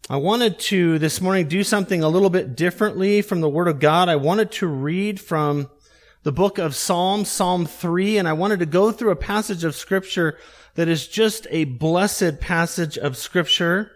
I wanted to this morning do something a little bit differently from the Word of God. I wanted to read from the book of Psalms, Psalm 3, and I wanted to go through a passage of Scripture that is just a blessed passage of Scripture.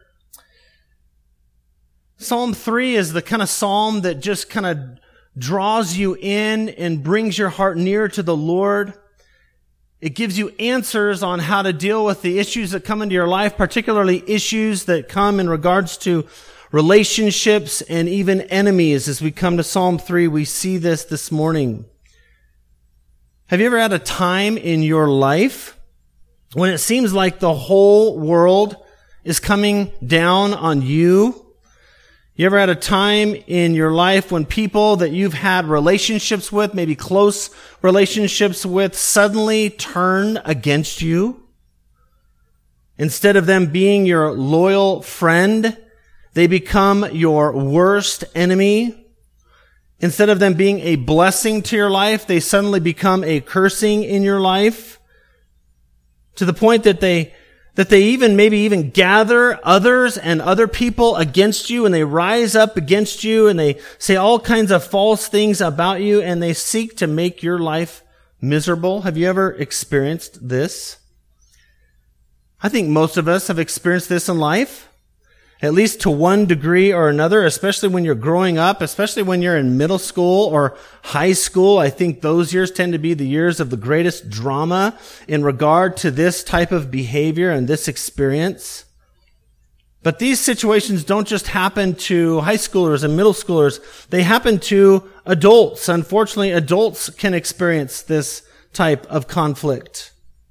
Psalm 3 is the kind of psalm that just kind of draws you in and brings your heart near to the Lord. It gives you answers on how to deal with the issues that come into your life, particularly issues that come in regards to relationships and even enemies. As we come to Psalm 3, we see this morning. Have you ever had a time in your life when it seems like the whole world is coming down on you? You ever had a time in your life when people that you've had relationships with, maybe close relationships with, suddenly turn against you? Instead of them being your loyal friend, they become your worst enemy. Instead of them being a blessing to your life, they suddenly become a cursing in your life, to the point that they even gather others and other people against you, and they rise up against you, and they say all kinds of false things about you, and they seek to make your life miserable. Have you ever experienced this? I think most of us have experienced this in life, at least to one degree or another, especially when you're growing up, especially when you're in middle school or high school. I think those years tend to be the years of the greatest drama in regard to this type of behavior and this experience. But these situations don't just happen to high schoolers and middle schoolers. They happen to adults. Unfortunately, adults can experience this type of conflict.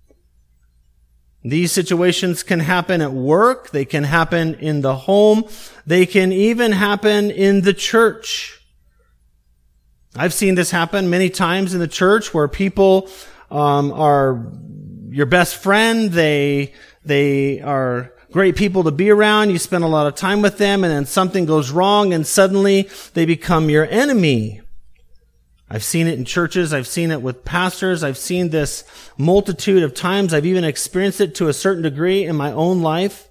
These situations can happen at work. They can happen in the home. They can even happen in the church. I've seen this happen many times in the church where people are your best friend. They are great people to be around. You spend a lot of time with them, and then something goes wrong, and suddenly they become your enemy. I've seen it in churches. I've seen it with pastors. I've seen this multitude of times. I've even experienced it to a certain degree in my own life.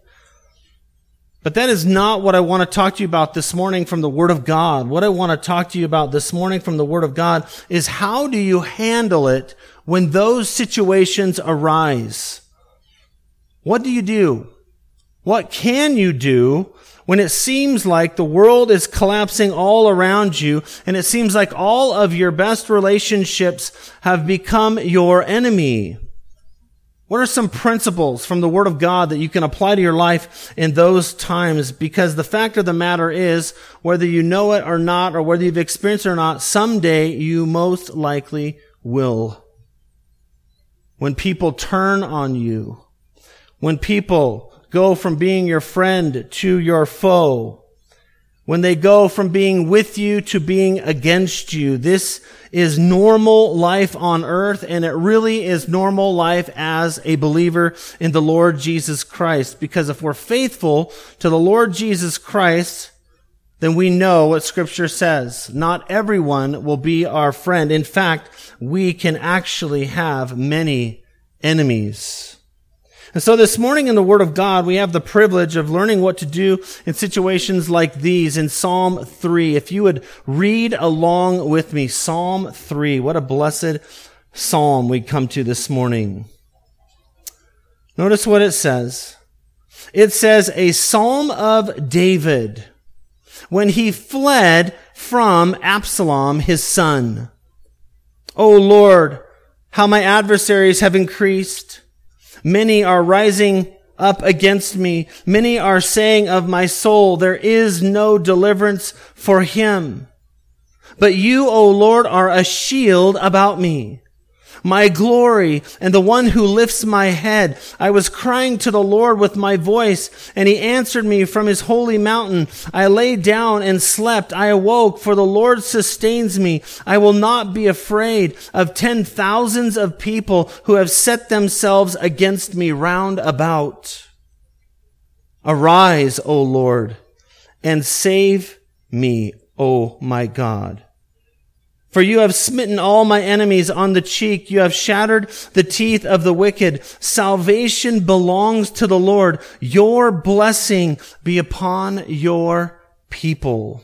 But that is not what I want to talk to you about this morning from the Word of God. What I want to talk to you about this morning from the Word of God is, how do you handle it when those situations arise? What do you do? What can you do when it seems like the world is collapsing all around you, and it seems like all of your best relationships have become your enemy? What are some principles from the Word of God that you can apply to your life in those times? Because the fact of the matter is, whether you know it or not, or whether you've experienced it or not, someday you most likely will. When people turn on you, when people go from being your friend to your foe, when they go from being with you to being against you, this is normal life on earth, and it really is normal life as a believer in the Lord Jesus Christ. Because if we're faithful to the Lord Jesus Christ, then we know what Scripture says. Not everyone will be our friend. In fact, we can actually have many enemies. And so this morning in the Word of God, we have the privilege of learning what to do in situations like these in Psalm 3. If you would read along with me, Psalm 3. What a blessed psalm we come to this morning. Notice what it says. It says, a psalm of David when he fled from Absalom, his son. O Lord, how my adversaries have increased. Many are rising up against me. Many are saying of my soul, there is no deliverance for him. But you, O Lord, are a shield about me, my glory, and the one who lifts my head. I was crying to the Lord with my voice, and he answered me from his holy mountain. I lay down and slept. I awoke, for the Lord sustains me. I will not be afraid of 10,000s of people who have set themselves against me round about. Arise, O Lord, and save me, O my God. For you have smitten all my enemies on the cheek. You have shattered the teeth of the wicked. Salvation belongs to the Lord. Your blessing be upon your people.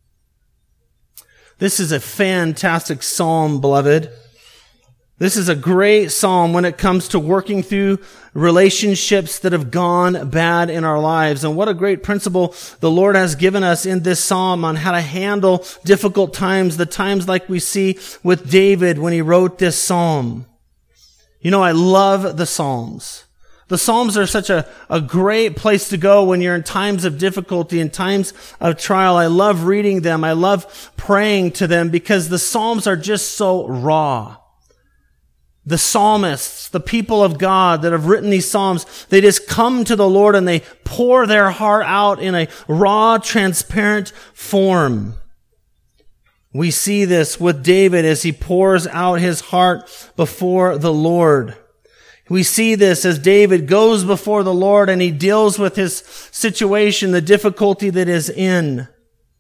This is a fantastic psalm, beloved. This is a great psalm when it comes to working through relationships that have gone bad in our lives. And what a great principle the Lord has given us in this psalm on how to handle difficult times, the times like we see with David when he wrote this psalm. You know, I love the Psalms. The Psalms are such a great place to go when you're in times of difficulty, in times of trial. I love reading them. I love praying to them because the Psalms are just so raw. The psalmists, the people of God that have written these psalms, they just come to the Lord and they pour their heart out in a raw, transparent form. We see this with David as he pours out his heart before the Lord. We see this as David goes before the Lord and he deals with his situation, the difficulty that is in.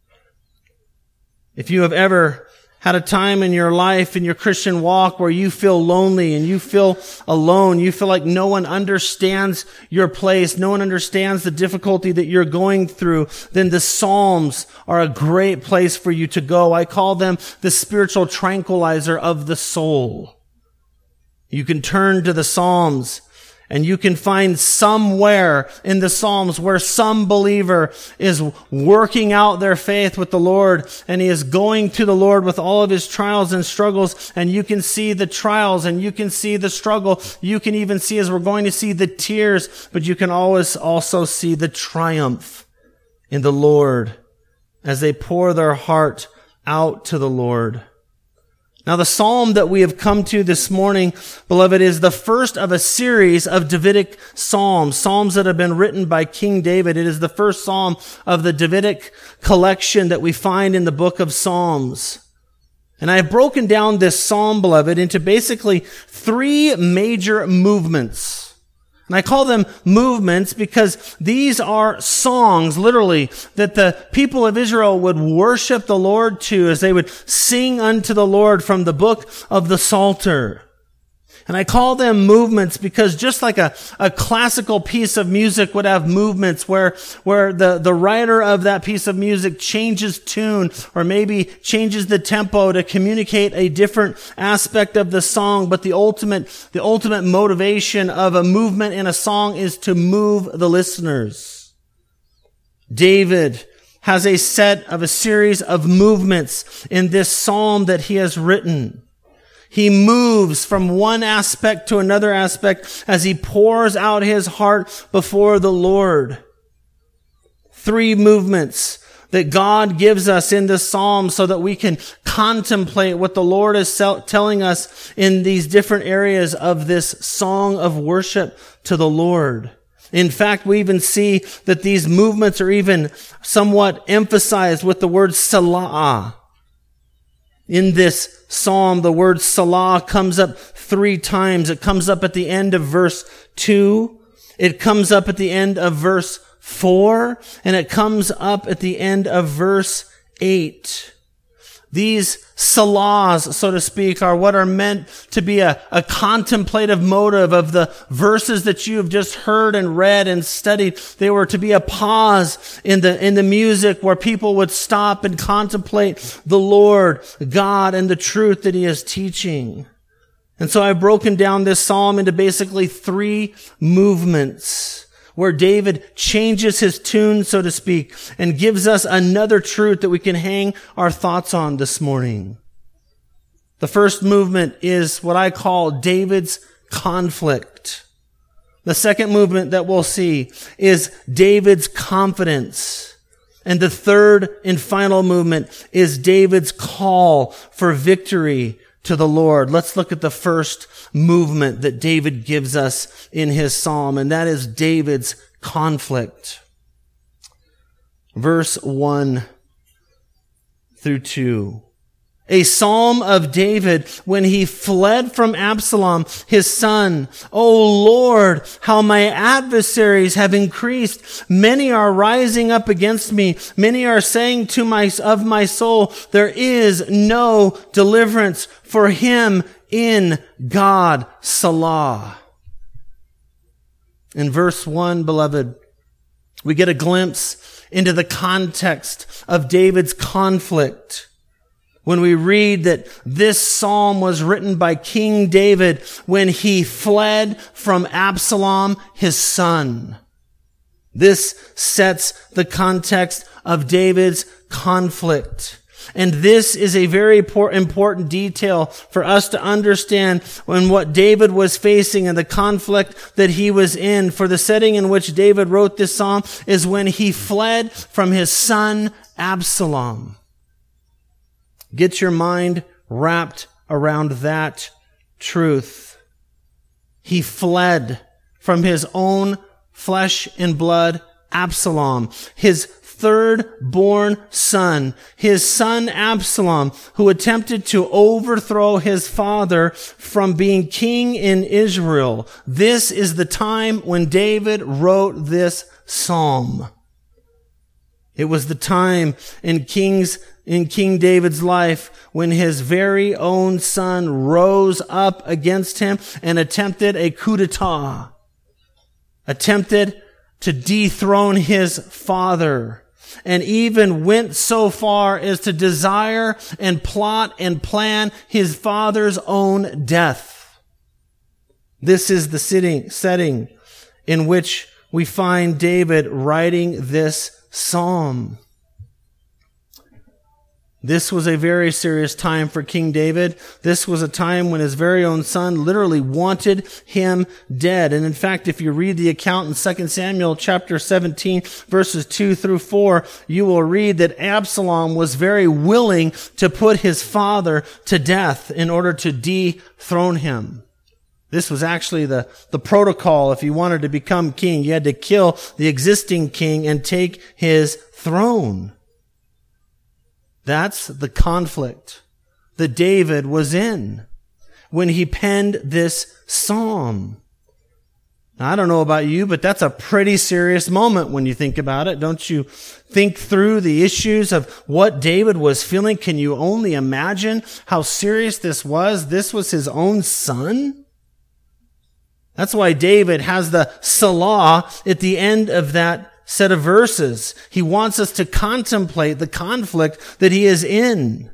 If you have ever had a time in your life, in your Christian walk, where you feel lonely and you feel alone, you feel like no one understands your place, no one understands the difficulty that you're going through, then the Psalms are a great place for you to go. I call them the spiritual tranquilizer of the soul. You can turn to the Psalms and you can find somewhere in the Psalms where some believer is working out their faith with the Lord and he is going to the Lord with all of his trials and struggles, and you can see the trials and you can see the struggle. You can even see, as we're going to see, the tears, but you can always also see the triumph in the Lord as they pour their heart out to the Lord. Now, the psalm that we have come to this morning, beloved, is the first of a series of Davidic psalms, psalms that have been written by King David. It is the first psalm of the Davidic collection that we find in the book of Psalms. And I have broken down this psalm, beloved, into basically three major movements. And I call them movements because these are songs, literally, that the people of Israel would worship the Lord to as they would sing unto the Lord from the book of the Psalter. And I call them movements because just like a classical piece of music would have movements where the writer of that piece of music changes tune or maybe changes the tempo to communicate a different aspect of the song, but the ultimate motivation of a movement in a song is to move the listeners. David has a series of movements in this psalm that he has written. He moves from one aspect to another aspect as he pours out his heart before the Lord. Three movements that God gives us in this psalm so that we can contemplate what the Lord is telling us in these different areas of this song of worship to the Lord. In fact, we even see that these movements are even somewhat emphasized with the word Selah. In this psalm, the word Selah comes up 3 times. It comes up at the end of verse 2. It comes up at the end of verse 4. And it comes up at the end of verse 8. These Selahs, so to speak, are what are meant to be a contemplative motive of the verses that you have just heard and read and studied. They were to be a pause in the music where people would stop and contemplate the Lord, God, and the truth that he is teaching. And so I've broken down this psalm into basically 3 movements, where David changes his tune, so to speak, and gives us another truth that we can hang our thoughts on this morning. The first movement is what I call David's conflict. The second movement that we'll see is David's confidence. And the third and final movement is David's call for victory to the Lord. Let's look at the first movement that David gives us in his psalm, and that is David's conflict. Verse 1 through 2. A psalm of David when he fled from Absalom, his son. O Lord, how my adversaries have increased. Many are rising up against me. Many are saying of my soul, there is no deliverance for him in God. Salah. In verse 1, beloved, we get a glimpse into the context of David's conflict. When we read that this psalm was written by King David when he fled from Absalom, his son. This sets the context of David's conflict. And this is a very important detail for us to understand when what David was facing and the conflict that he was in. For the setting in which David wrote this psalm is when he fled from his son Absalom. Get your mind wrapped around that truth. He fled from his own flesh and blood, Absalom, his third-born son, his son Absalom, who attempted to overthrow his father from being king in Israel. This is the time when David wrote this psalm. It was the time in King David's life when his very own son rose up against him and attempted a coup d'etat, attempted to dethrone his father, and even went so far as to desire and plot and plan his father's own death. This is the setting in which we find David writing this psalm. This was a very serious time for King David. This was a time when his very own son literally wanted him dead. And in fact, if you read the account in 2 Samuel chapter 17, verses 2 through 4, you will read that Absalom was very willing to put his father to death in order to dethrone him. This was actually the protocol. If you wanted to become king, you had to kill the existing king and take his throne. That's the conflict that David was in when he penned this psalm. Now, I don't know about you, but that's a pretty serious moment when you think about it. Don't you think through the issues of what David was feeling? Can you only imagine how serious this was? This was his own son. That's why David has the Salah at the end of that set of verses. He wants us to contemplate the conflict that he is in.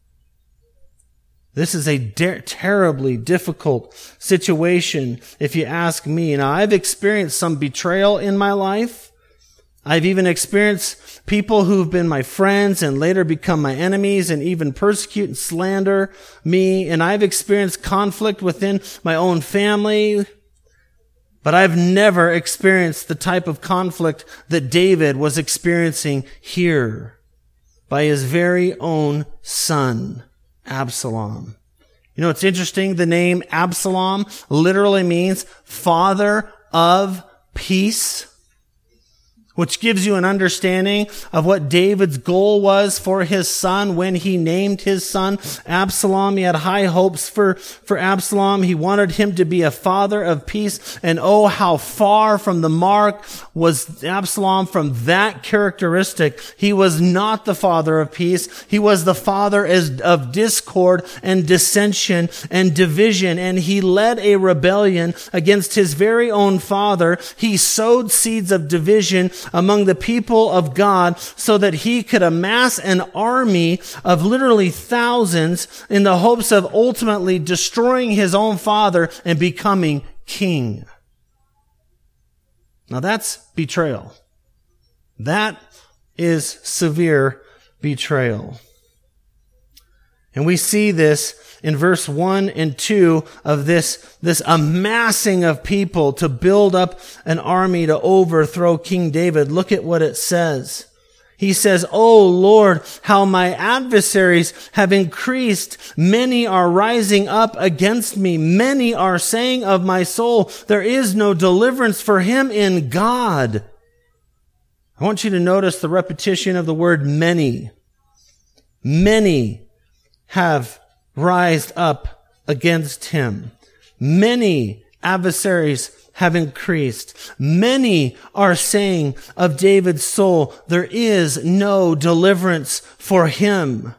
This is a terribly difficult situation, if you ask me. Now, I've experienced some betrayal in my life. I've even experienced people who've been my friends and later become my enemies and even persecute and slander me. And I've experienced conflict within my own family. But I've never experienced the type of conflict that David was experiencing here by his very own son, Absalom. You know, it's interesting. The name Absalom literally means father of peace, which gives you an understanding of what David's goal was for his son when he named his son Absalom. He had high hopes for Absalom. He wanted him to be a father of peace. And oh, how far from the mark was Absalom from that characteristic. He was not the father of peace. He was the father of discord and dissension and division. And he led a rebellion against his very own father. He sowed seeds of division among the people of God so that he could amass an army of literally thousands in the hopes of ultimately destroying his own father and becoming king. Now that's betrayal. That is severe betrayal. And we see this in verse 1 and 2 of this amassing of people to build up an army to overthrow King David. Look at what it says. He says, "O Lord, how my adversaries have increased. Many are rising up against me. Many are saying of my soul, there is no deliverance for him in God." I want you to notice the repetition of the word many. Many have rised up against him. Many adversaries have increased. Many are saying of David's soul, there is no deliverance for him.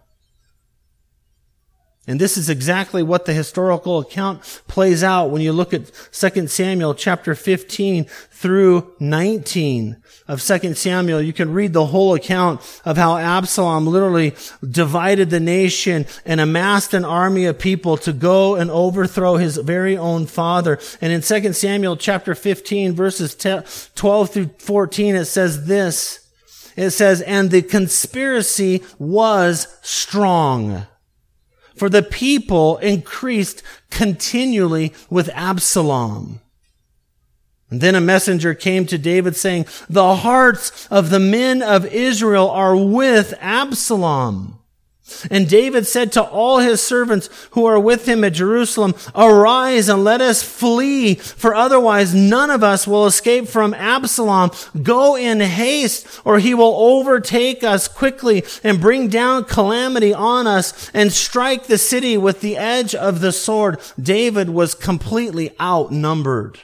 And this is exactly what the historical account plays out when you look at 2 Samuel chapter 15 through 19 of 2 Samuel. You can read the whole account of how Absalom literally divided the nation and amassed an army of people to go and overthrow his very own father. And in 2 Samuel chapter 15 verses 12 through 14, it says this. It says, "And the conspiracy was strong, for the people increased continually with Absalom. And then a messenger came to David saying, 'The hearts of the men of Israel are with Absalom.' And David said to all his servants who are with him at Jerusalem, 'Arise and let us flee, for otherwise none of us will escape from Absalom. Go in haste, or he will overtake us quickly and bring down calamity on us and strike the city with the edge of the sword.'" David was completely outnumbered.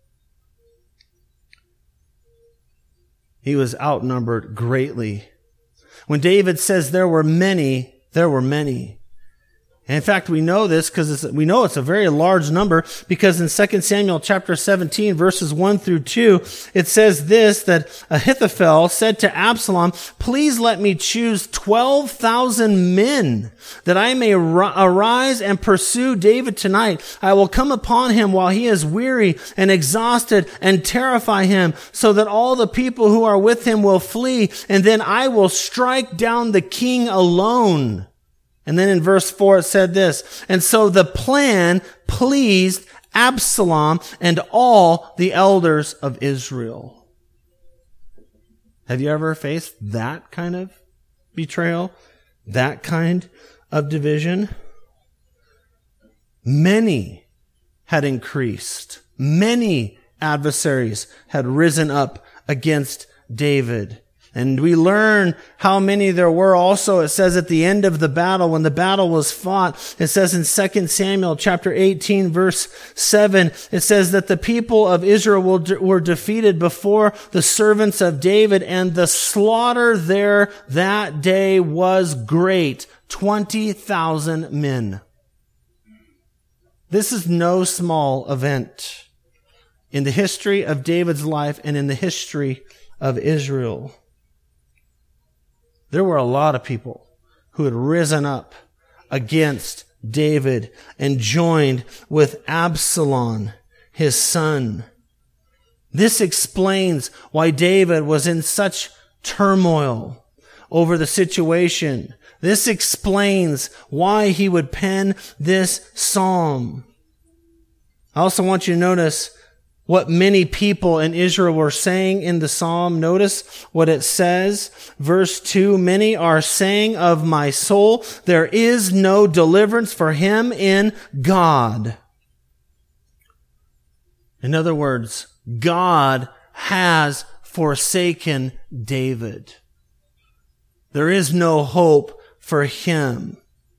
He was outnumbered greatly. When David says there were many, there were many. And in fact, we know this because we know it's a very large number, because in 2 Samuel chapter 17, verses 1 through 2, it says this, that Ahithophel said to Absalom, "Please let me choose 12,000 men that I may arise and pursue David tonight. I will come upon him while he is weary and exhausted and terrify him, so that all the people who are with him will flee, and then I will strike down the king alone." And then in verse 4 it said this, "And so the plan pleased Absalom and all the elders of Israel." Have you ever faced that kind of betrayal? That kind of division? Many had increased. Many adversaries had risen up against David. And we learn how many there were also. It says at the end of the battle, when the battle was fought, it says in 2 Samuel chapter 18 verse 7, it says that the people of Israel were defeated before the servants of David, and the slaughter there that day was great, 20,000 men. This is no small event in the history of David's life and in the history of Israel. There were a lot of people who had risen up against David and joined with Absalom, his son. This explains why David was in such turmoil over the situation. This explains why he would pen this psalm. I also want you to notice what many people in Israel were saying in the psalm. Notice what it says. Verse 2, "Many are saying of my soul, there is no deliverance for him in God." In other words, God has forsaken David. There is no hope for him.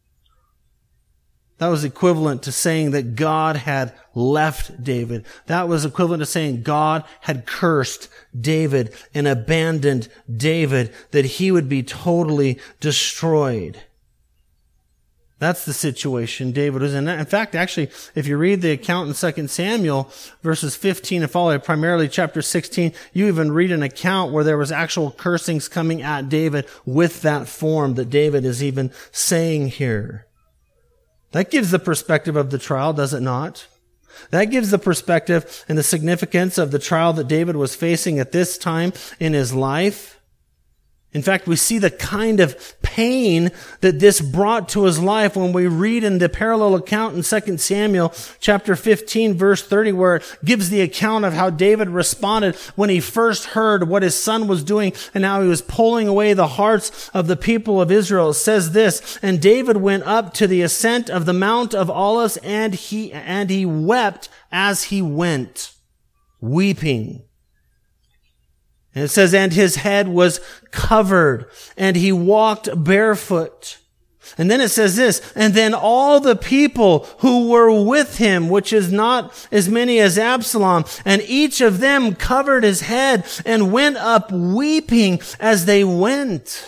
That was equivalent to saying that God had left David. That was equivalent to saying God had cursed David and abandoned David, that he would be totally destroyed. That's the situation David was in. In fact, actually, if you read the account in 2 Samuel, verses 15 and following, primarily chapter 16, you even read an account where there was actual cursings coming at David with that form that David is even saying here. That gives the perspective of the trial, does it not? That gives the perspective and the significance of the trial that David was facing at this time in his life. In fact, we see the kind of pain that this brought to his life when we read in the parallel account in 2 Samuel chapter 15 verse 30, where it gives the account of how David responded when he first heard what his son was doing and how he was pulling away the hearts of the people of Israel. It says this, "And David went up to the ascent of the Mount of Olives, and he wept as he went," weeping. And it says, "And his head was covered, and he walked barefoot." And then it says this, and then all the people who were with him, which is not as many as Absalom, and each of them covered his head and went up weeping as they went.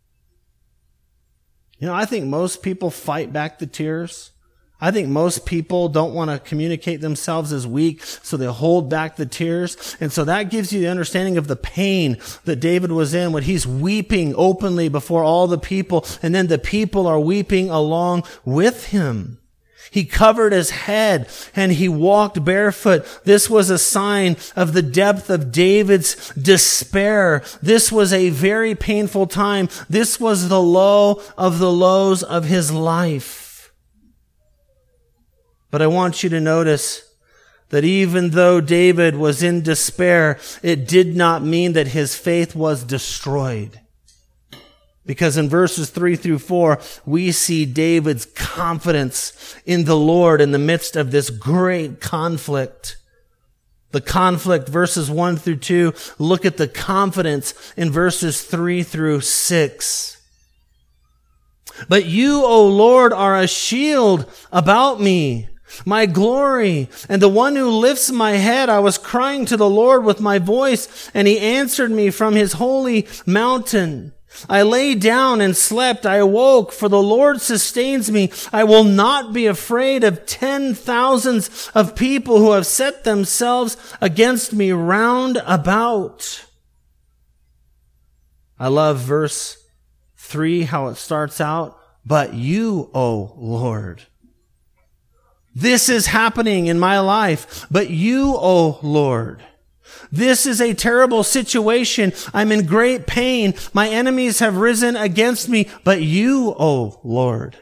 I think most people fight back the tears. I think most people don't want to communicate themselves as weak, so they hold back the tears. And so that gives you the understanding of the pain that David was in when he's weeping openly before all the people, and then the people are weeping along with him. He covered his head and he walked barefoot. This was a sign of the depth of David's despair. This was a very painful time. This was the low of the lows of his life. But I want you to notice that even though David was in despair, it did not mean that his faith was destroyed. Because in verses 3 through 4, we see David's confidence in the Lord in the midst of this great conflict. The conflict, verses 1 through 2, look at the confidence in verses 3 through 6. But you, O Lord, are a shield about me, my glory, and the one who lifts my head. I was crying to the Lord with my voice, and he answered me from his holy mountain. I lay down and slept. I awoke, for the Lord sustains me. I will not be afraid of 10,000s of people who have set themselves against me round about. I love verse 3, how it starts out. But you, O Lord. This is happening in my life. But you, O Lord. This is a terrible situation. I'm in great pain. My enemies have risen against me. But you, O Lord.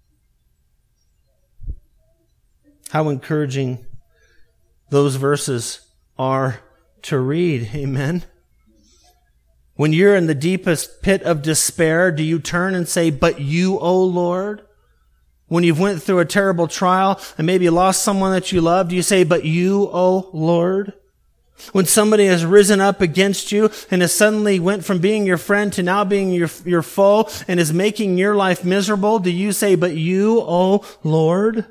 How encouraging those verses are to read. Amen. When you're in the deepest pit of despair, do you turn and say, but you, O Lord? When you've went through a terrible trial and maybe you lost someone that you loved, do you say, but you, O Lord? When somebody has risen up against you and has suddenly went from being your friend to now being your foe and is making your life miserable, do you say, but you, O Lord?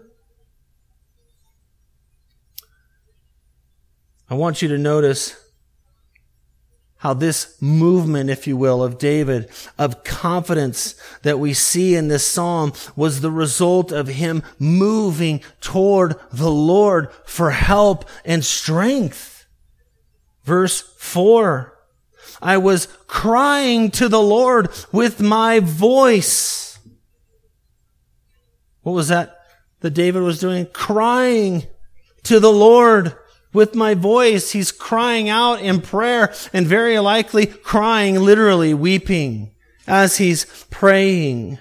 I want you to notice how this movement, if you will, of David, of confidence that we see in this psalm was the result of him moving toward the Lord for help and strength. Verse 4, I was crying to the Lord with my voice. What was that David was doing? Crying to the Lord with my voice. He's crying out in prayer and very likely crying, literally weeping as he's praying.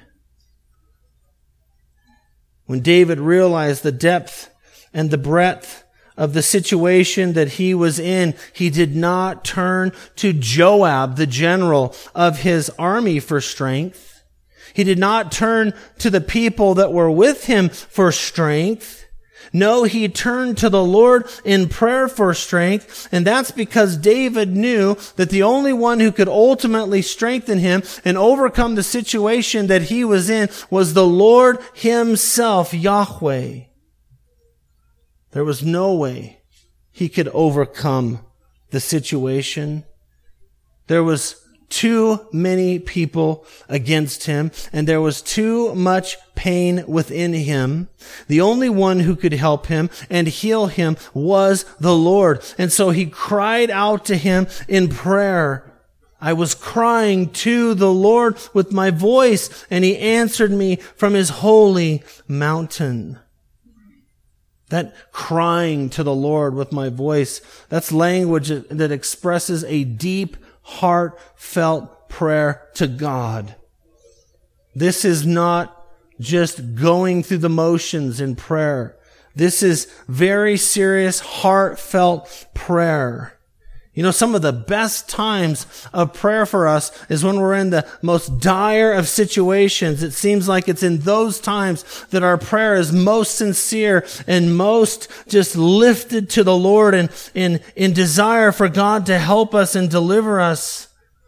When David realized the depth and the breadth of the situation that he was in, he did not turn to Joab, the general of his army, for strength. He did not turn to the people that were with him for strength. No, he turned to the Lord in prayer for strength, and that's because David knew that the only one who could ultimately strengthen him and overcome the situation that he was in was the Lord himself, Yahweh. There was no way he could overcome the situation. There was too many people against him, and there was too much pain within him. The only one who could help him and heal him was the Lord. And so he cried out to him in prayer. I was crying to the Lord with my voice, and he answered me from his holy mountain. That crying to the Lord with my voice, that's language that expresses a deep, heartfelt prayer to God. This is not just going through the motions in prayer. This is very serious, heartfelt prayer. You know, some of the best times of prayer for us is when we're in the most dire of situations. It seems like it's in those times that our prayer is most sincere and most just lifted to the Lord and in desire for God to help us and deliver us.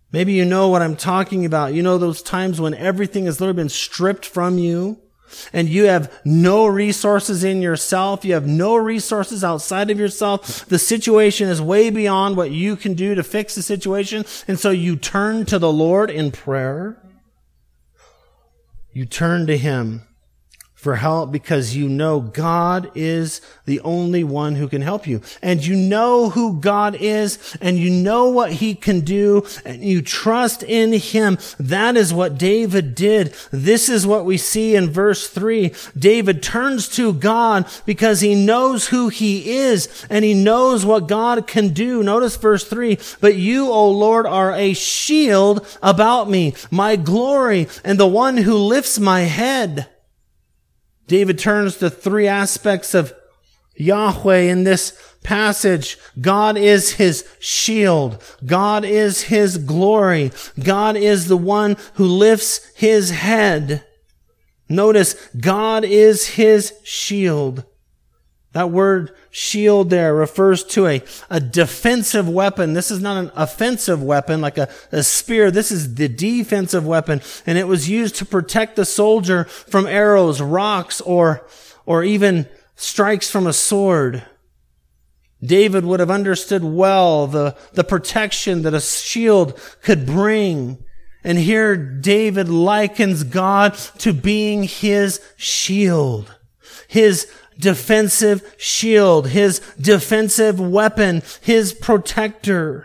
Maybe you know what I'm talking about. You know those times when everything has literally been stripped from you and you have no resources in yourself. You have no resources outside of yourself. The situation is way beyond what you can do to fix the situation. And so you turn to the Lord in prayer. You turn to Him for help because you know God is the only one who can help you. And you know who God is, and you know what He can do, and you trust in Him. That is what David did. This is what we see in verse 3. David turns to God because he knows who He is, and he knows what God can do. Notice verse 3. But you, O Lord, are a shield about me, my glory, and the one who lifts my head. David turns to three aspects of Yahweh in this passage. God is his shield. God is his glory. God is the one who lifts his head. Notice, God is his shield. That word shield there refers to a defensive weapon. This is not an offensive weapon like a spear. This is the defensive weapon. And it was used to protect the soldier from arrows, rocks, or even strikes from a sword. David would have understood well the protection that a shield could bring. And here David likens God to being his shield. His defensive shield, his defensive weapon, his protector.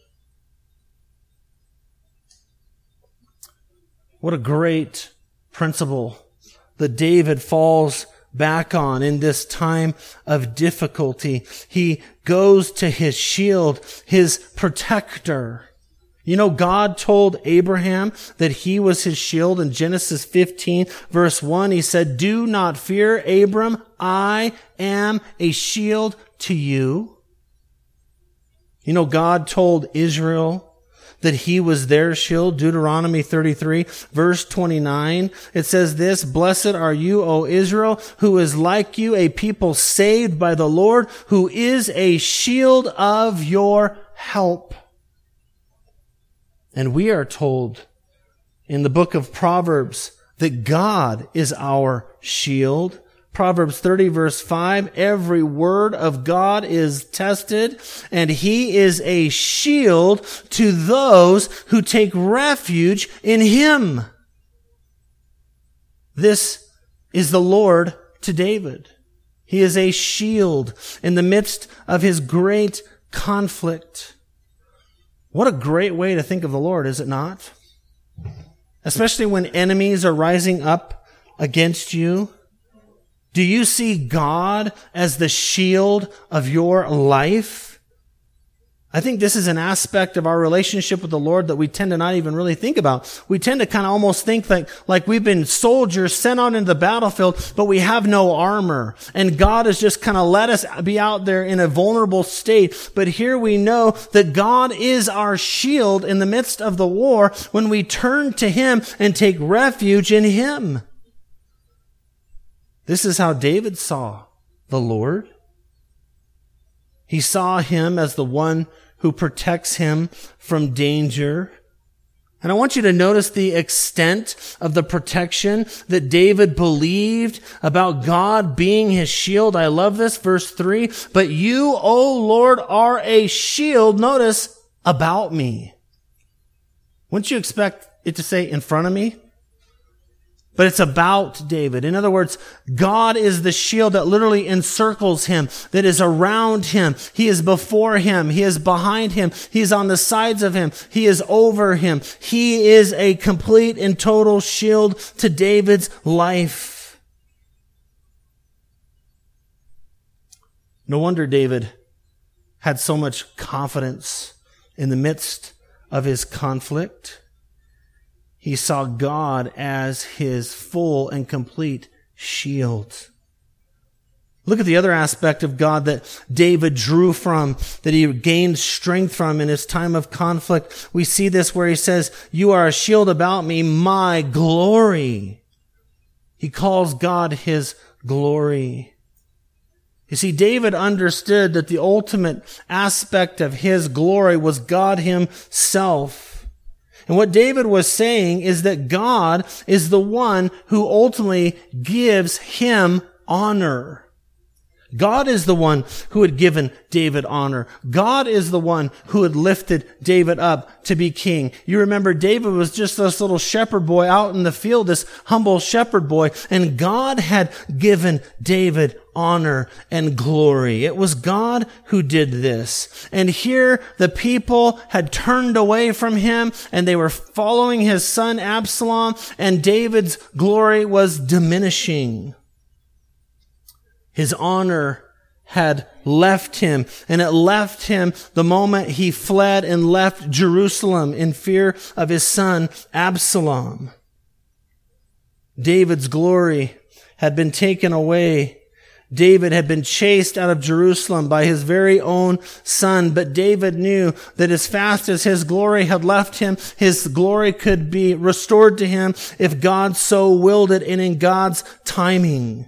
What a great principle that David falls back on in this time of difficulty. He goes to his shield, his protector. You know, God told Abraham that he was his shield in Genesis 15, verse 1. He said, "Do not fear, Abram. I am a shield to you." You know, God told Israel that he was their shield. Deuteronomy 33, verse 29. It says this, "Blessed are you, O Israel, who is like you, a people saved by the Lord, who is a shield of your help." And we are told in the book of Proverbs that God is our shield. Proverbs 30 verse 5, "Every word of God is tested, and He is a shield to those who take refuge in Him." This is the Lord to David. He is a shield in the midst of his great conflict. What a great way to think of the Lord, is it not? Especially when enemies are rising up against you. Do you see God as the shield of your life? I think this is an aspect of our relationship with the Lord that we tend to not even really think about. We tend to kind of almost think like we've been soldiers sent out into the battlefield, but we have no armor. And God has just kind of let us be out there in a vulnerable state. But here we know that God is our shield in the midst of the war when we turn to Him and take refuge in Him. This is how David saw the Lord. He saw Him as the one who protects him from danger. And I want you to notice the extent of the protection that David believed about God being his shield. I love this, verse 3. "But you, O Lord, are a shield," notice, "about me." Wouldn't you expect it to say in front of me? But it's about David. In other words, God is the shield that literally encircles him, that is around him. He is before him. He is behind him. He is on the sides of him. He is over him. He is a complete and total shield to David's life. No wonder David had so much confidence in the midst of his conflict. He saw God as his full and complete shield. Look at the other aspect of God that David drew from, that he gained strength from in his time of conflict. We see this where he says, "You are a shield about me, my glory." He calls God his glory. You see, David understood that the ultimate aspect of his glory was God himself. And what David was saying is that God is the one who ultimately gives him honor. God is the one who had given David honor. God is the one who had lifted David up to be king. You remember David was just this little shepherd boy out in the field, this humble shepherd boy, and God had given David honor and glory. It was God who did this. And here the people had turned away from him and they were following his son Absalom, and David's glory was diminishing. His honor had left him, and it left him the moment he fled and left Jerusalem in fear of his son Absalom. David's glory had been taken away. David had been chased out of Jerusalem by his very own son, but David knew that as fast as his glory had left him, his glory could be restored to him if God so willed it and in God's timing.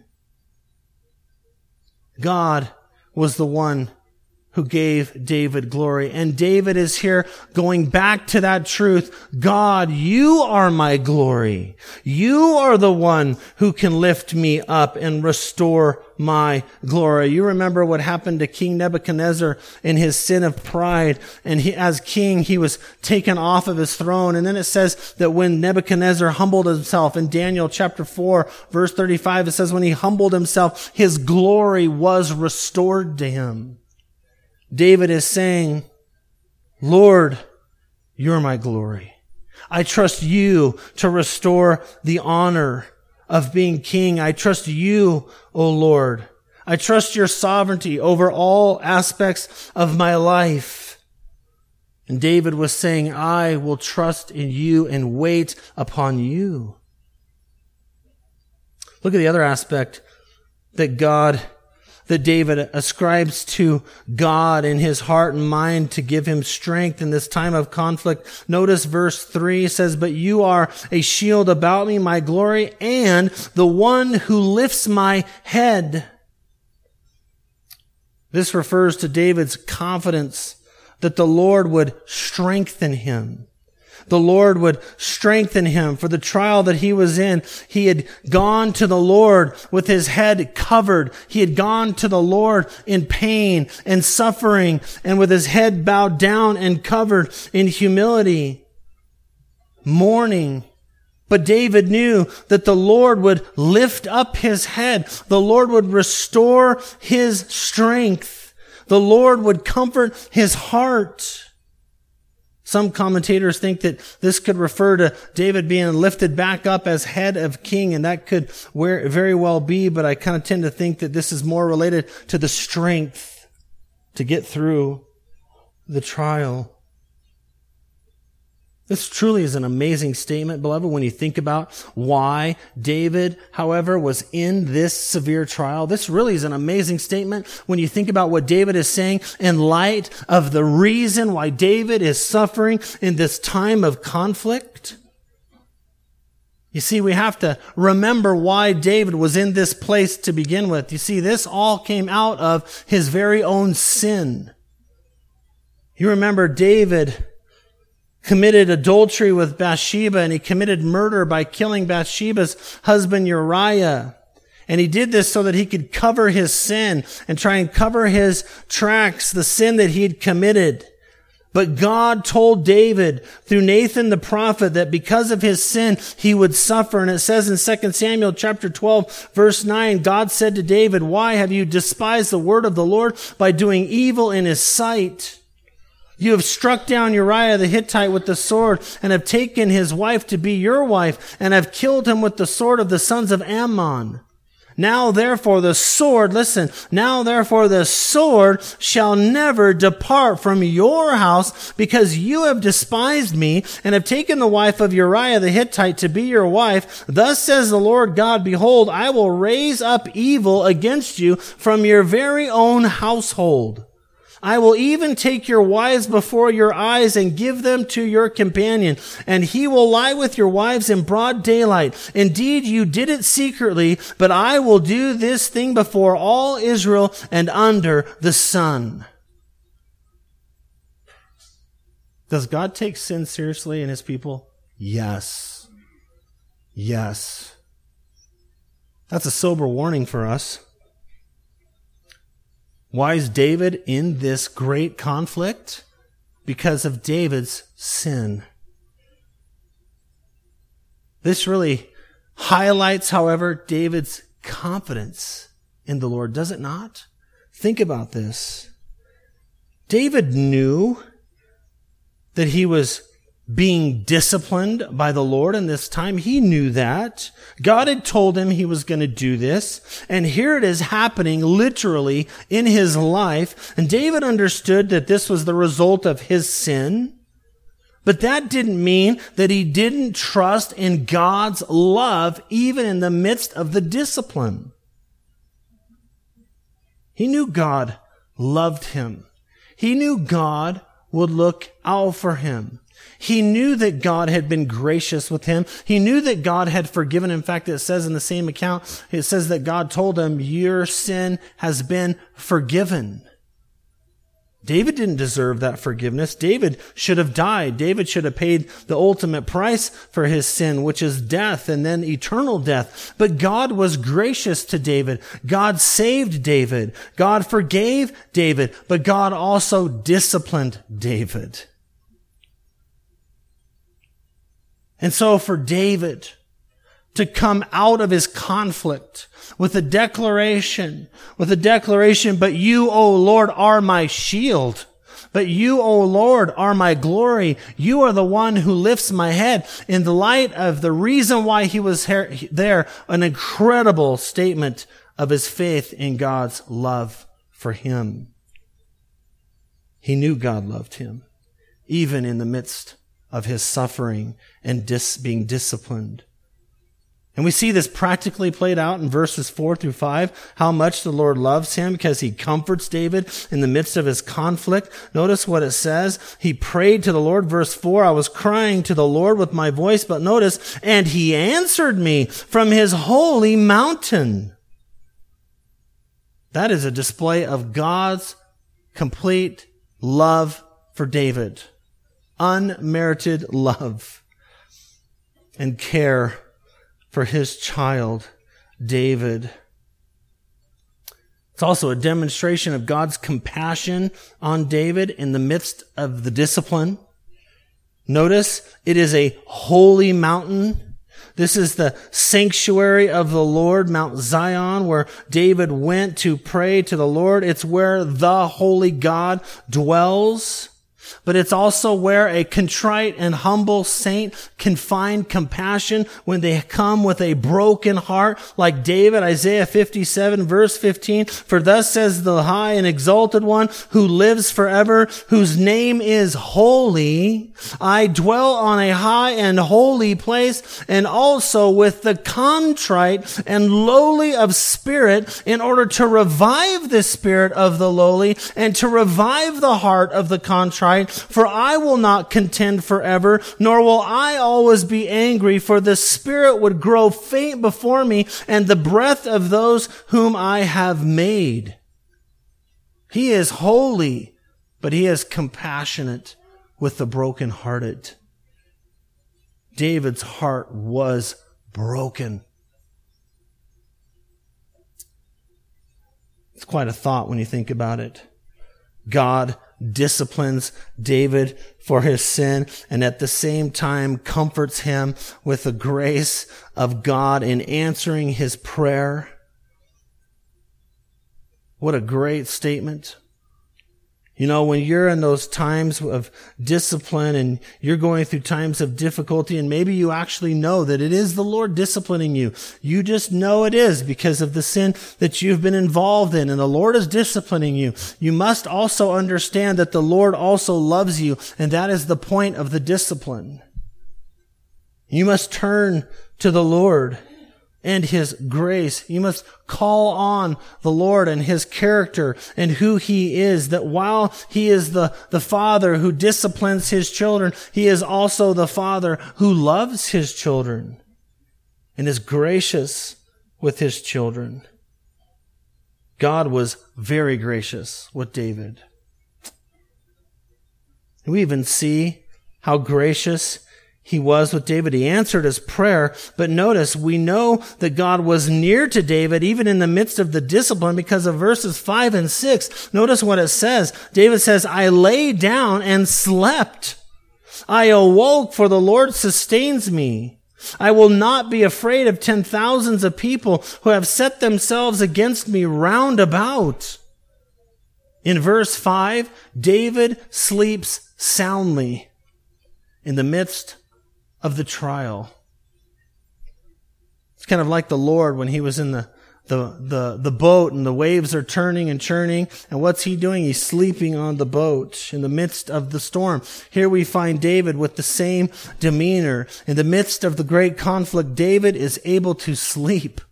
God was the one who gave David glory. And David is here going back to that truth. God, you are my glory. You are the one who can lift me up and restore my glory. You remember what happened to King Nebuchadnezzar in his sin of pride. And as king, he was taken off of his throne. And then it says that when Nebuchadnezzar humbled himself, in Daniel chapter 4, verse 35, it says when he humbled himself, his glory was restored to him. David is saying, Lord, you're my glory. I trust you to restore the honor of being king. I trust you, O Lord. I trust your sovereignty over all aspects of my life. And David was saying, I will trust in you and wait upon you. Look at the other aspect that David ascribes to God in his heart and mind to give him strength in this time of conflict. Notice verse 3 says, but you are a shield about me, my glory, and the one who lifts my head. This refers to David's confidence that the Lord would strengthen him. The Lord would strengthen him for the trial that he was in. He had gone to the Lord with his head covered. He had gone to the Lord in pain and suffering and with his head bowed down and covered in humility, mourning. But David knew that the Lord would lift up his head. The Lord would restore his strength. The Lord would comfort his heart. Some commentators think that this could refer to David being lifted back up as head of king, and that could very well be, but I kind of tend to think that this is more related to the strength to get through the trial. This truly is an amazing statement, beloved, when you think about why David, however, was in this severe trial. This really is an amazing statement when you think about what David is saying in light of the reason why David is suffering in this time of conflict. You see, we have to remember why David was in this place to begin with. You see, this all came out of his very own sin. You remember David committed adultery with Bathsheba, and he committed murder by killing Bathsheba's husband Uriah. And he did this so that he could cover his sin and try and cover his tracks, the sin that he had committed. But God told David through Nathan the prophet that because of his sin, he would suffer. And it says in 2 Samuel chapter 12, verse 9, God said to David, why have you despised the word of the Lord by doing evil in his sight? You have struck down Uriah the Hittite with the sword and have taken his wife to be your wife and have killed him with the sword of the sons of Ammon. Now therefore the sword shall never depart from your house because you have despised me and have taken the wife of Uriah the Hittite to be your wife. Thus says the Lord God, behold, I will raise up evil against you from your very own household. I will even take your wives before your eyes and give them to your companion, and he will lie with your wives in broad daylight. Indeed, you did it secretly, but I will do this thing before all Israel and under the sun. Does God take sin seriously in his people? Yes. Yes. That's a sober warning for us. Why is David in this great conflict? Because of David's sin. This really highlights, however, David's confidence in the Lord, does it not? Think about this. David knew that he was being disciplined by the Lord in this time. He knew that. God had told him he was going to do this. And here it is happening literally in his life. And David understood that this was the result of his sin. But that didn't mean that he didn't trust in God's love even in the midst of the discipline. He knew God loved him. He knew God would look out for him. He knew that God had been gracious with him. He knew that God had forgiven. In fact, it says in the same account, it says that God told him, your sin has been forgiven. David didn't deserve that forgiveness. David should have died. David should have paid the ultimate price for his sin, which is death and then eternal death. But God was gracious to David. God saved David. God forgave David. But God also disciplined David. And so for David to come out of his conflict with a declaration, but you, O Lord, are my shield. But you, O Lord, are my glory. You are the one who lifts my head. In the light of the reason why he was there, an incredible statement of his faith in God's love for him. He knew God loved him, even in the midst of his suffering and being disciplined. And we see this practically played out in verses 4 through 5, how much the Lord loves him because he comforts David in the midst of his conflict. Notice what it says. He prayed to the Lord. Verse 4, I was crying to the Lord with my voice, but notice, and he answered me from his holy mountain. That is a display of God's complete love for David. Unmerited love and care for his child, David. It's also a demonstration of God's compassion on David in the midst of the discipline. Notice, it is a holy mountain. This is the sanctuary of the Lord, Mount Zion, where David went to pray to the Lord. It's where the holy God dwells. But it's also where a contrite and humble saint can find compassion when they come with a broken heart, like David, Isaiah 57, verse 15. For thus says the high and exalted one who lives forever, whose name is holy. I dwell on a high and holy place, and also with the contrite and lowly of spirit, in order to revive the spirit of the lowly and to revive the heart of the contrite. For I will not contend forever, nor will I always be angry, for the spirit would grow faint before me, and the breath of those whom I have made. He is holy, but he is compassionate with the brokenhearted. David's heart was broken. It's quite a thought when you think about it. God disciplines David for his sin and at the same time comforts him with the grace of God in answering his prayer. What a great statement. You know, when you're in those times of discipline and you're going through times of difficulty, and maybe you actually know that it is the Lord disciplining you. You just know it is because of the sin that you've been involved in, and the Lord is disciplining you. You must also understand that the Lord also loves you, and that is the point of the discipline. You must turn to the Lord and his grace. You must call on the Lord and his character and who he is, that while he is the father who disciplines his children, he is also the father who loves his children and is gracious with his children. God was very gracious with David. We even see how gracious he was with David. He answered his prayer, but notice, we know that God was near to David even in the midst of the discipline because of verses 5 and 6. Notice what it says. David says, I lay down and slept. I awoke, for the Lord sustains me. I will not be afraid of 10,000s of people who have set themselves against me round about. In verse 5, David sleeps soundly in the midst of the trial. It's kind of like the Lord when he was in the boat and the waves are turning and churning. And what's he doing? He's sleeping on the boat in the midst of the storm. Here we find David with the same demeanor. In the midst of the great conflict, David is able to sleep.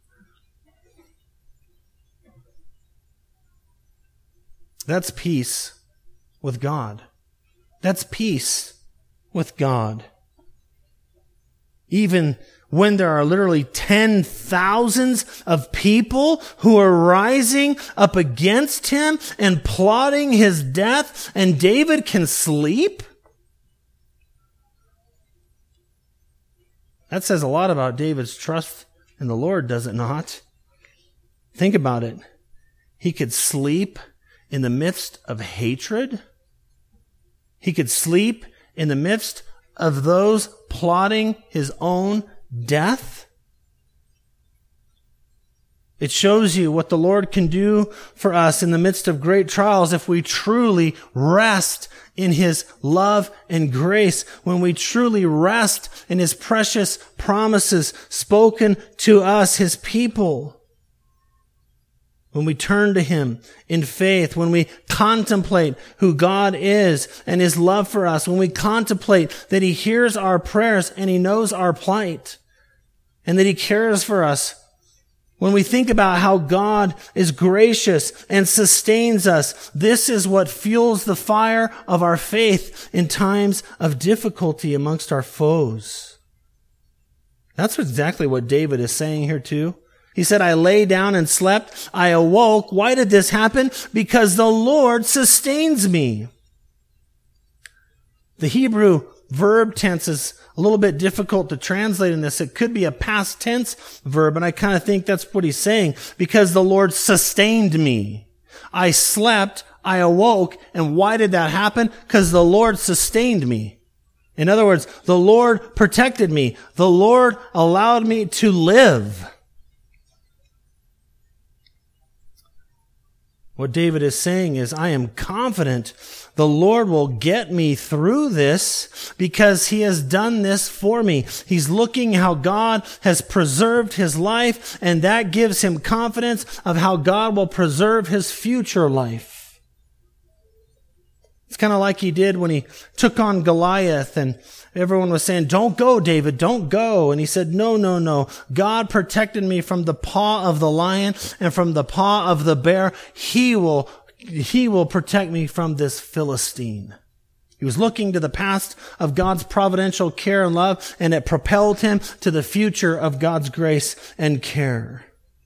That's peace with God. That's peace with God. Even when there are literally 10,000s of people who are rising up against him and plotting his death, and David can sleep? That says a lot about David's trust in the Lord, does it not? Think about it. He could sleep in the midst of hatred. He could sleep in the midst of those plotting his own death. It shows you what the Lord can do for us in the midst of great trials if we truly rest in his love and grace, when we truly rest in his precious promises spoken to us, his people. When we turn to him in faith, when we contemplate who God is and his love for us, when we contemplate that he hears our prayers and he knows our plight and that he cares for us, when we think about how God is gracious and sustains us, this is what fuels the fire of our faith in times of difficulty amongst our foes. That's exactly what David is saying here too. He said, I lay down and slept. I awoke. Why did this happen? Because the Lord sustains me. The Hebrew verb tense is a little bit difficult to translate in this. It could be a past tense verb, and I kind of think that's what he's saying. Because the Lord sustained me. I slept, I awoke, and why did that happen? Because the Lord sustained me. In other words, the Lord protected me. The Lord allowed me to live. What David is saying is, I am confident the Lord will get me through this because he has done this for me. He's looking how God has preserved his life, and that gives him confidence of how God will preserve his future life. It's kind of like he did when he took on Goliath, and everyone was saying, don't go, David, don't go. And he said, no. God protected me from the paw of the lion and from the paw of the bear. He will protect me from this Philistine. He was looking to the past of God's providential care and love, and it propelled him to the future of God's grace and care.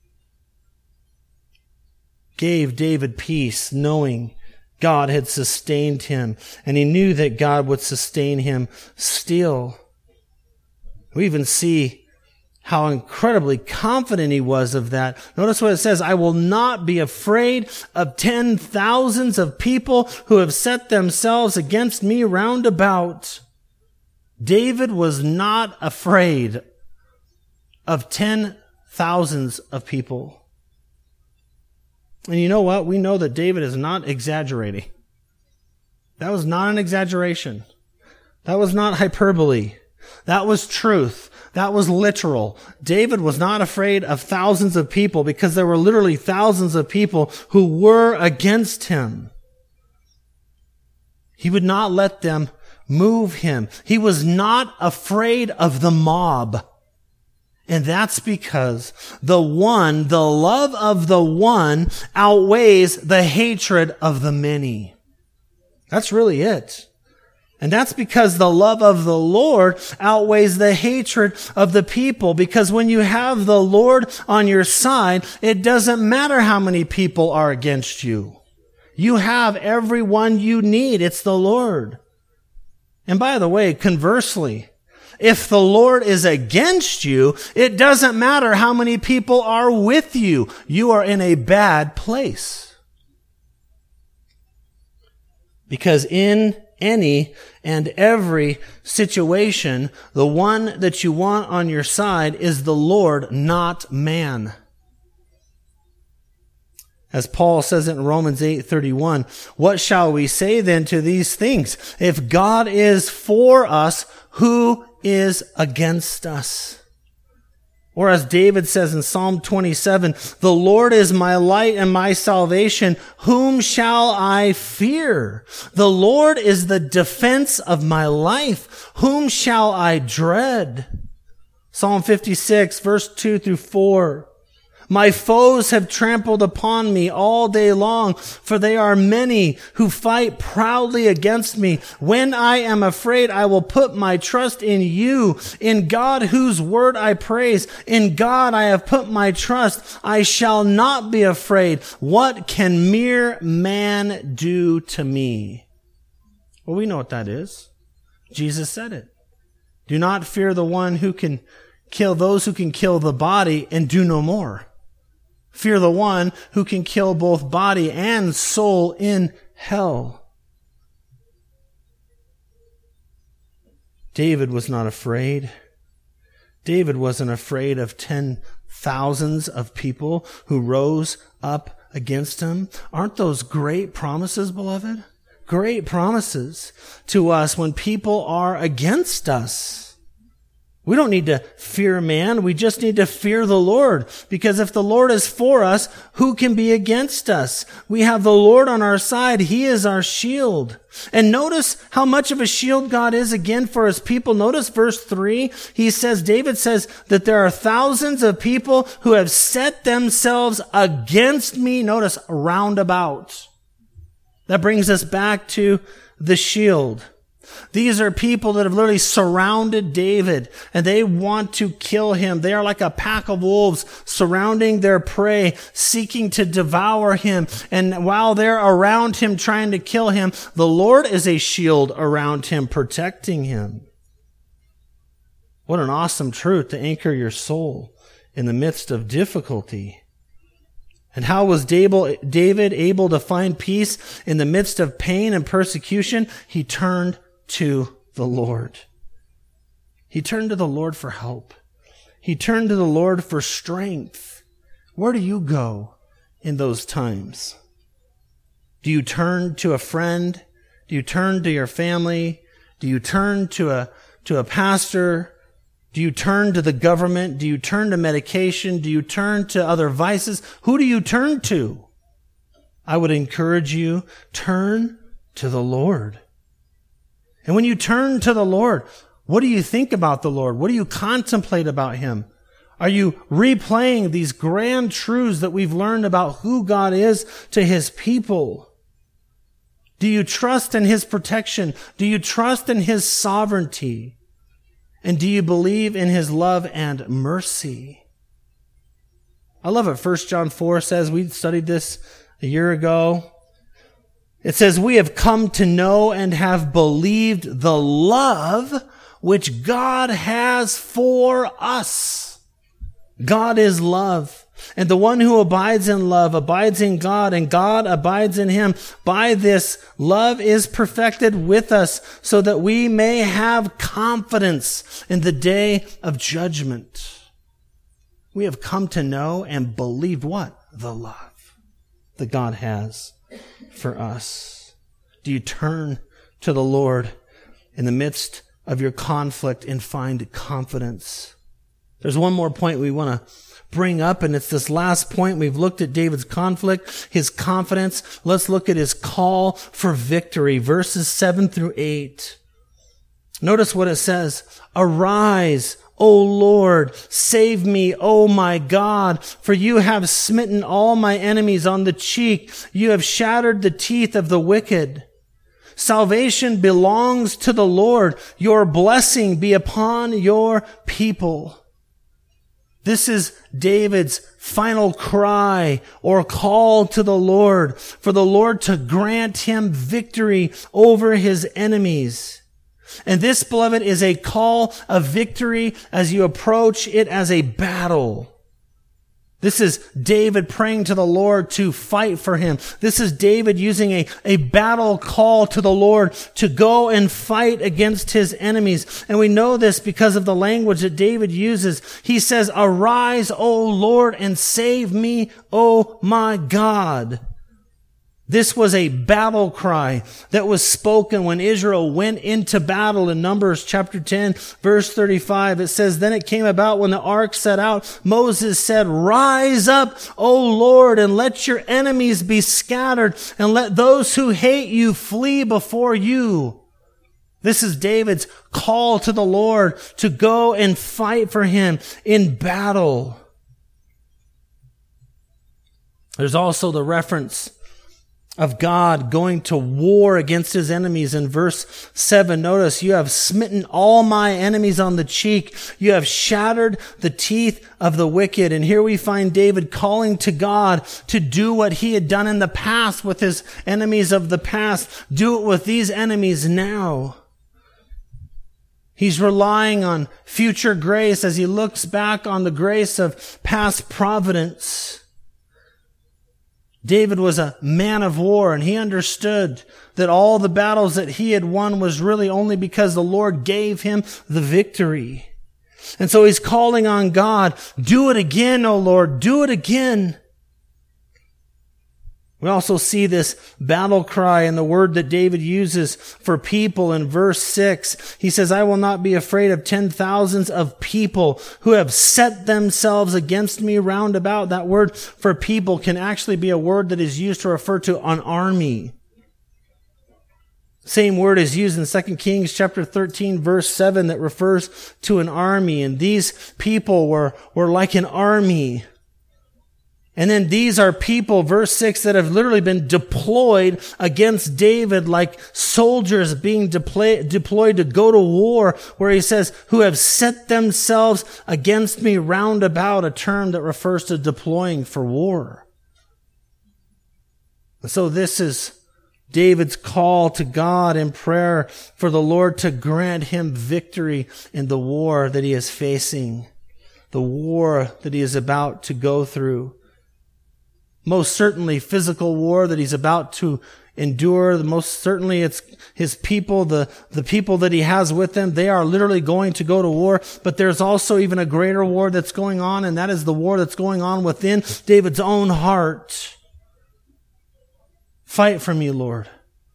Gave David peace, knowing God had sustained him, and he knew that God would sustain him still. We even see how incredibly confident he was of that. Notice what it says, I will not be afraid of 10,000s of people who have set themselves against me round about. David was not afraid of 10,000s of people. And you know what? We know that David is not exaggerating. That was not an exaggeration. That was not hyperbole. That was truth. That was literal. David was not afraid of thousands of people because there were literally thousands of people who were against him. He would not let them move him. He was not afraid of the mob. And that's because the love of the one outweighs the hatred of the many. That's really it. And that's because the love of the Lord outweighs the hatred of the people. Because when you have the Lord on your side, it doesn't matter how many people are against you. You have everyone you need. It's the Lord. And by the way, conversely, if the Lord is against you, it doesn't matter how many people are with you. You are in a bad place. Because in any and every situation, the one that you want on your side is the Lord, not man. As Paul says it in Romans 8:31, what shall we say then to these things? If God is for us, who is against us? Or as David says in Psalm 27, the Lord is my light and my salvation. Whom shall I fear? The Lord is the defense of my life. Whom shall I dread? Psalm 56, verse 2 through 4. My foes have trampled upon me all day long, for they are many who fight proudly against me. When I am afraid, I will put my trust in you, in God whose word I praise. In God I have put my trust. I shall not be afraid. What can mere man do to me? Well, we know what that is. Jesus said it. Do not fear the one who can kill those who can kill the body and do no more. Fear the one who can kill both body and soul in hell. David was not afraid. David wasn't afraid of 10,000s of people who rose up against him. Aren't those great promises, beloved? Great promises to us when people are against us. We don't need to fear man. We just need to fear the Lord. Because if the Lord is for us, who can be against us? We have the Lord on our side. He is our shield. And notice how much of a shield God is again for his people. Notice verse 3. David says that there are thousands of people who have set themselves against me. Notice round about. That brings us back to the shield. These are people that have literally surrounded David and they want to kill him. They are like a pack of wolves surrounding their prey, seeking to devour him. And while they're around him trying to kill him, the Lord is a shield around him, protecting him. What an awesome truth to anchor your soul in the midst of difficulty. And how was David able to find peace in the midst of pain and persecution? He turned to the Lord. He turned to the Lord for help. He turned to the Lord for strength. Where do you go in those times? Do you turn to a friend? Do you turn to your family? Do you turn to a pastor? Do you turn to the government? Do you turn to medication? Do you turn to other vices? Who do you turn to? I would encourage you, turn to the Lord. And when you turn to the Lord, what do you think about the Lord? What do you contemplate about him? Are you replaying these grand truths that we've learned about who God is to his people? Do you trust in his protection? Do you trust in his sovereignty? And do you believe in his love and mercy? I love what 1 John 4 says. We studied this a year ago. It says, we have come to know and have believed the love which God has for us. God is love. And the one who abides in love abides in God, and God abides in him. By this, love is perfected with us, so that we may have confidence in the day of judgment. We have come to know and believe what? The love that God has for us. Do you turn to the Lord in the midst of your conflict and find confidence? There's one more point we want to bring up, and it's this last point. We've looked at David's conflict, his confidence. Let's look at his call for victory, verses 7 through 8. Notice what it says. Arise, O Lord, save me, O my God, for you have smitten all my enemies on the cheek. You have shattered the teeth of the wicked. Salvation belongs to the Lord. Your blessing be upon your people. This is David's final cry or call to the Lord, for the Lord to grant him victory over his enemies. And this, beloved, is a call of victory as you approach it as a battle. This is David praying to the Lord to fight for him. This is David using a battle call to the Lord to go and fight against his enemies. And we know this because of the language that David uses. He says, "Arise, O Lord, and save me, O my God." This was a battle cry that was spoken when Israel went into battle in Numbers chapter 10, verse 35. It says, "Then it came about when the ark set out, Moses said, 'Rise up, O Lord, and let your enemies be scattered, and let those who hate you flee before you.'" This is David's call to the Lord to go and fight for him in battle. There's also the reference of God going to war against his enemies. In verse 7, notice, "You have smitten all my enemies on the cheek. You have shattered the teeth of the wicked." And here we find David calling to God to do what he had done in the past with his enemies of the past. Do it with these enemies now. He's relying on future grace as he looks back on the grace of past providence. David was a man of war, and he understood that all the battles that he had won was really only because the Lord gave him the victory. And so he's calling on God, "Do it again, O Lord, do it again." We also see this battle cry in the word that David uses for people in verse 6. He says, "I will not be afraid of 10,000s of people who have set themselves against me round about." That word for people can actually be a word that is used to refer to an army. Same word is used in 2 Kings chapter 13, verse 7 that refers to an army. And these people were like an army. And then these are people, verse 6, that have literally been deployed against David like soldiers being deployed to go to war, where he says, "who have set themselves against me round about," a term that refers to deploying for war. So this is David's call to God in prayer for the Lord to grant him victory in the war that he is facing, the war that he is about to go through. Most certainly physical war that he's about to endure. Most certainly it's his people, the people that he has with him. They are literally going to go to war. But there's also even a greater war that's going on, and that is the war that's going on within David's own heart. Fight for me, Lord.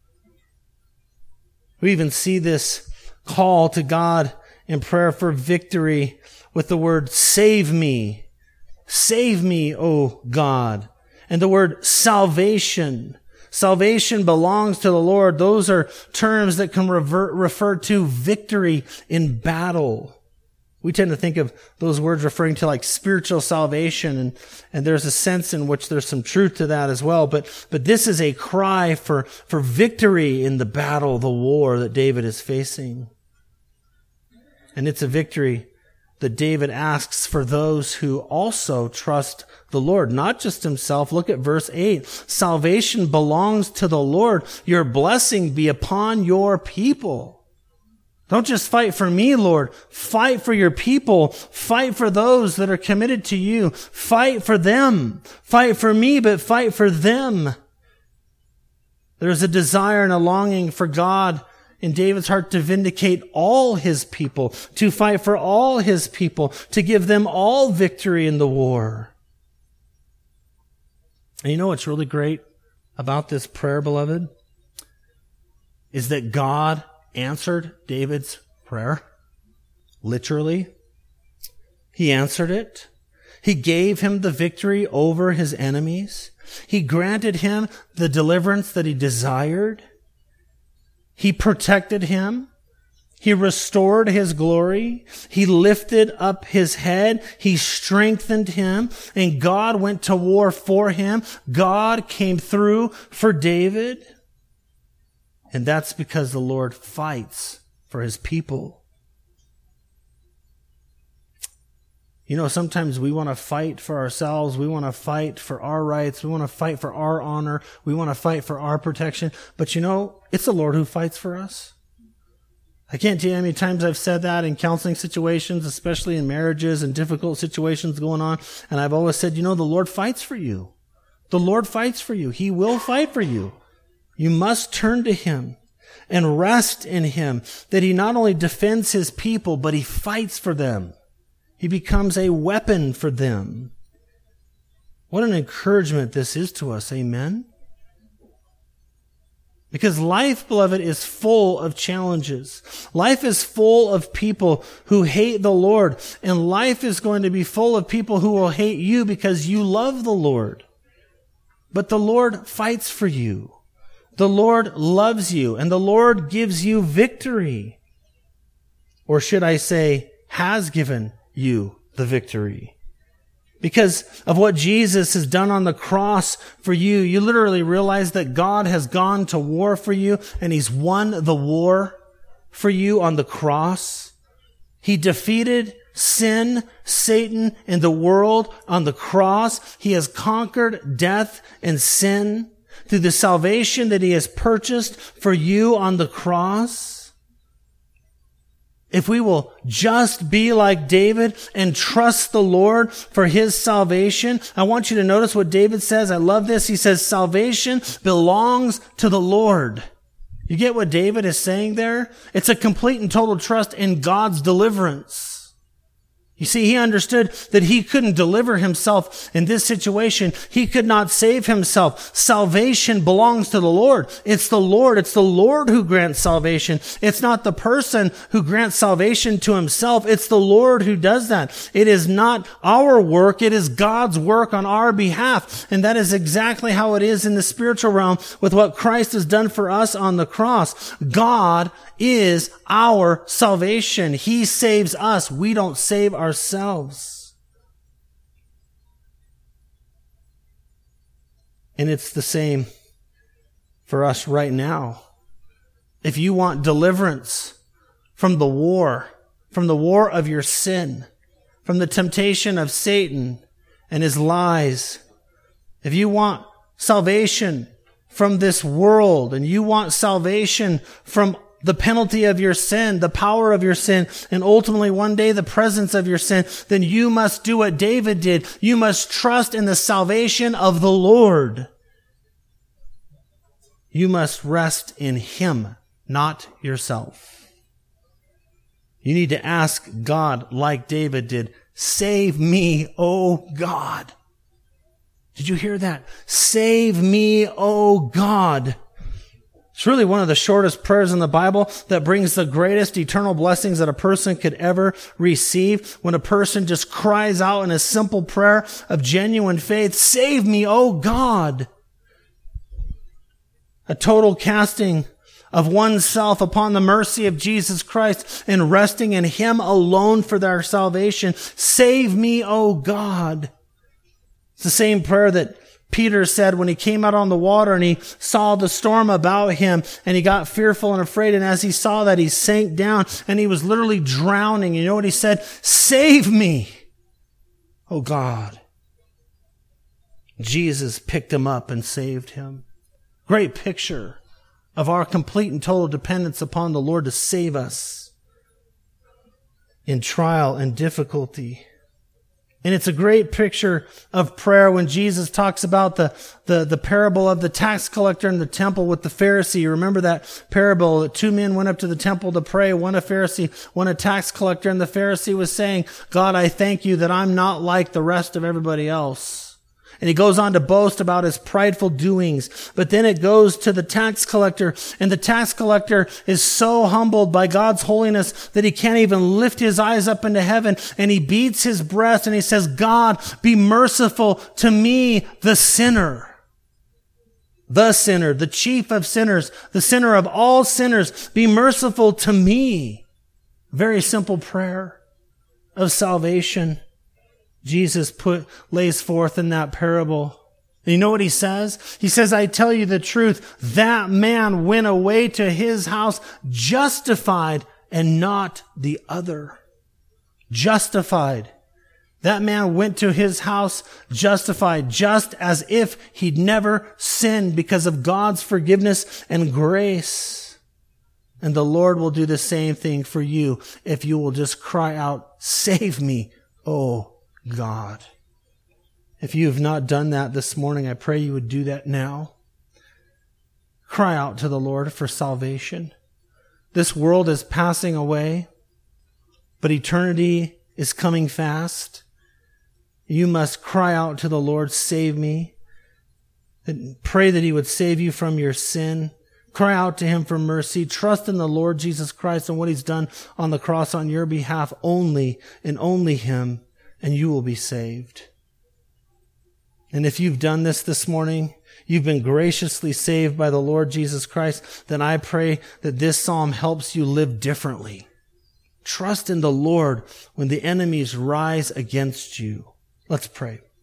We even see this call to God in prayer for victory with the word "save me." Save me, O God. And the word salvation. Salvation belongs to the Lord. Those are terms that can refer to victory in battle. We tend to think of those words referring to like spiritual salvation, and there's a sense in which there's some truth to that as well. But this is a cry for victory in the battle, the war that David is facing. And it's a victory that David asks for those who also trust the Lord, not just himself. Look at verse 8. "Salvation belongs to the Lord. Your blessing be upon your people." Don't just fight for me, Lord. Fight for your people. Fight for those that are committed to you. Fight for them. Fight for me, but fight for them. There's a desire and a longing for God in David's heart to vindicate all his people, to fight for all his people, to give them all victory in the war. And you know what's really great about this prayer, beloved? Is that God answered David's prayer. Literally. He answered it. He gave him the victory over his enemies. He granted him the deliverance that he desired. He protected him. He restored his glory. He lifted up his head. He strengthened him. And God went to war for him. God came through for David. And that's because the Lord fights for his people. You know, sometimes we want to fight for ourselves. We want to fight for our rights. We want to fight for our honor. We want to fight for our protection. But you know, it's the Lord who fights for us. I can't tell you how many times I've said that in counseling situations, especially in marriages and difficult situations going on. And I've always said, the Lord fights for you. The Lord fights for you. He will fight for you. You must turn to Him and rest in Him, that He not only defends His people, but He fights for them. He becomes a weapon for them. What an encouragement this is to us. Amen? Because life, beloved, is full of challenges. Life is full of people who hate the Lord. And life is going to be full of people who will hate you because you love the Lord. But the Lord fights for you. The Lord loves you. And the Lord gives you victory. Or should I say, has given you the victory. Because of what Jesus has done on the cross for you, you literally realize that God has gone to war for you and He's won the war for you on the cross. He defeated sin, Satan, and the world on the cross. He has conquered death and sin through the salvation that He has purchased for you on the cross. If we will just be like David and trust the Lord for His salvation, I want you to notice what David says. I love this. He says, salvation belongs to the Lord. You get what David is saying there? It's a complete and total trust in God's deliverance. You see, he understood that he couldn't deliver himself in this situation. He could not save himself. Salvation belongs to the Lord. It's the Lord. It's the Lord who grants salvation. It's not the person who grants salvation to himself. It's the Lord who does that. It is not our work. It is God's work on our behalf. And that is exactly how it is in the spiritual realm with what Christ has done for us on the cross. God is our salvation. He saves us. We don't save ourselves. And it's the same for us right now. If you want deliverance from the war of your sin, from the temptation of Satan and his lies, if you want salvation from this world and you want salvation from the penalty of your sin, the power of your sin, and ultimately one day the presence of your sin, then you must do what David did. You must trust in the salvation of the Lord. You must rest in Him, not yourself. You need to ask God like David did, save me, O God. Did you hear that? Save me, O God. It's really one of the shortest prayers in the Bible that brings the greatest eternal blessings that a person could ever receive. When a person just cries out in a simple prayer of genuine faith, save me, O God. A total casting of oneself upon the mercy of Jesus Christ and resting in Him alone for their salvation. Save me, O God. It's the same prayer that Peter said when he came out on the water and he saw the storm about him and he got fearful and afraid. And as he saw that, he sank down and he was literally drowning. You know what he said? Save me, oh God. Jesus picked him up and saved him. Great picture of our complete and total dependence upon the Lord to save us in trial and difficulty. And it's a great picture of prayer when Jesus talks about the parable of the tax collector in the temple with the Pharisee. You remember that parable? Two men went up to the temple to pray, one a Pharisee, one a tax collector, and the Pharisee was saying, God, I thank you that I'm not like the rest of everybody else. And he goes on to boast about his prideful doings. But then it goes to the tax collector, and the tax collector is so humbled by God's holiness that he can't even lift his eyes up into heaven, and he beats his breast and he says, God, be merciful to me, the sinner. The sinner, the chief of sinners, the sinner of all sinners, be merciful to me. Very simple prayer of salvation. Jesus lays forth in that parable. And you know what he says? He says, I tell you the truth, that man went away to his house justified and not the other. Justified. That man went to his house justified, just as if he'd never sinned because of God's forgiveness and grace. And the Lord will do the same thing for you if you will just cry out, "Save me, oh God." If you have not done that this morning, I pray you would do that now. Cry out to the Lord for salvation. This world is passing away, but eternity is coming fast. You must cry out to the Lord, "Save me." And pray that He would save you from your sin. Cry out to Him for mercy. Trust in the Lord Jesus Christ and what He's done on the cross on your behalf only and only Him, and you will be saved. And if you've done this morning, you've been graciously saved by the Lord Jesus Christ, then I pray that this psalm helps you live differently. Trust in the Lord when the enemies rise against you. Let's pray.